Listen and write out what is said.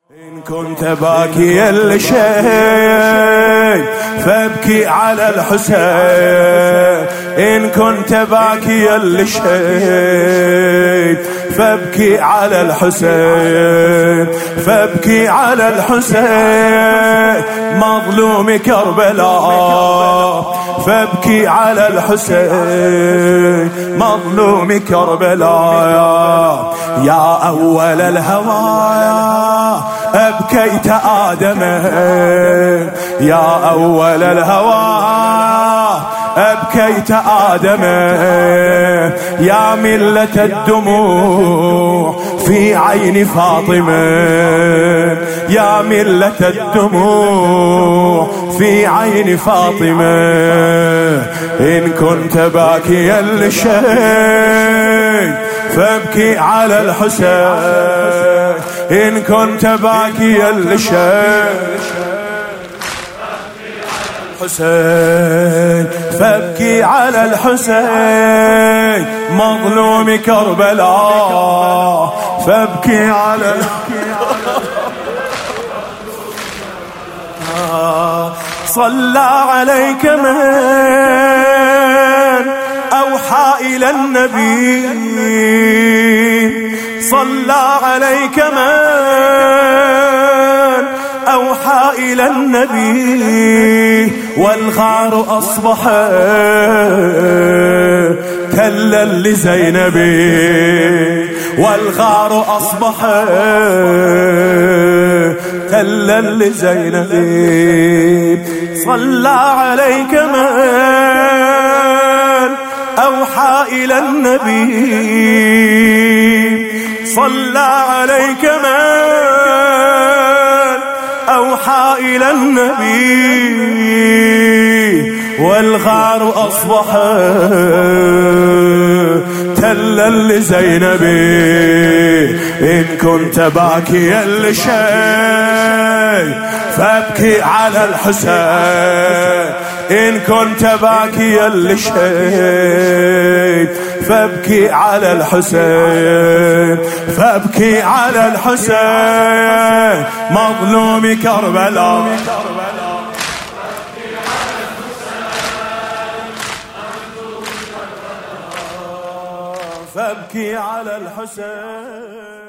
إن كنت باكيا لشيء فابكي على الحسين. إن كنت باكيا لشيء فابكي على الحسين. فابكي على الحسين مظلوم كربلاء. فابكي على الحسين مظلوم كربلاء. يا أول الهوى أبكيت آدم. يا أول الهوى أبكيت آدم. يا ملة الدموع في عين فاطمة. يا ملة الدموع في عين فاطمة. إن كنت باكيا لشيء فابكي على الحسين. إن كنت باكيا لشيء الحسين فابكي على الحسين مظلوم كربلاء. فابكي على صلى عليك من أوحى إلى النبي. صلى عليك من أوحى إلى النبي. والغار أصبح تلا لزينبي. والغار أصبح تلا لزينبي. صلى عليك من أوحى إلى النبي. صلى عليك من أوحى إلى النبي. والغار أصبح تلا لزينبي. إن كنت باكيا لشيء فابكي على الحسين. إن كنت باكيا لشيء فابكي على الحسين. فابكي على الحسين مظلوم كربلاء. فابكي على الحسين.